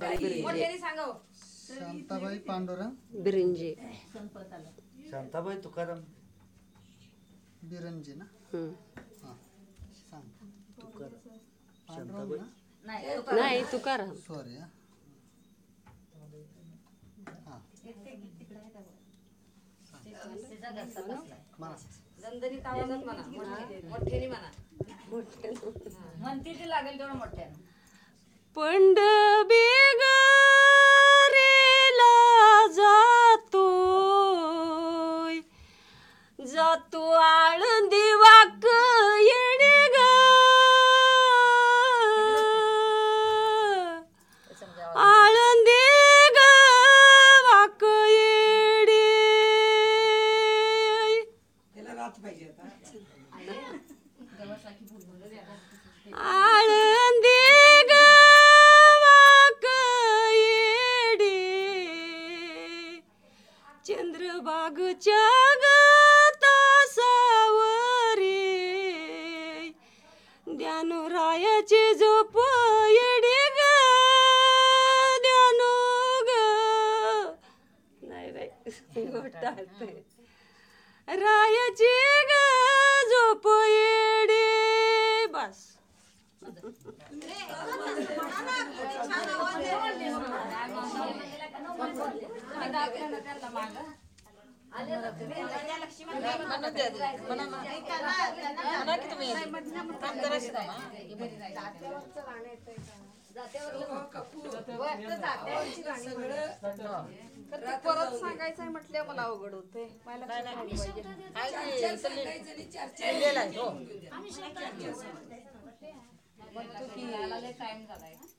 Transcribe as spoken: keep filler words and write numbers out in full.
शांताबाई पांडुरंग बिरंजे. शांताबाई तुकाराम बिरंजी ना. हम्म. हां सांग. तुकाराम पांडुरंग शांताबाई ना. नाही तुकाराम. सॉरी हां. हां म्हणा. दणदणीत आवाजात म्हणा, मोठ्याने म्हणा. म्हणते ते लागेल तेवढं मोठ्यानं. पंढरगेला जातोय जातो आळंदी वाक येणे ग आळंदी ग वाक येणे आळंदी ग वाक येणे चंद्रभागच्या ग तासावरे ज्ञानरायाची झोप येणे ग ज्ञानो ग नाही बाई घोटाळते रायाची ग झोप येणे बस. परत सांगायचंय म्हटलं मला अवघड होते. टाइम झालाय.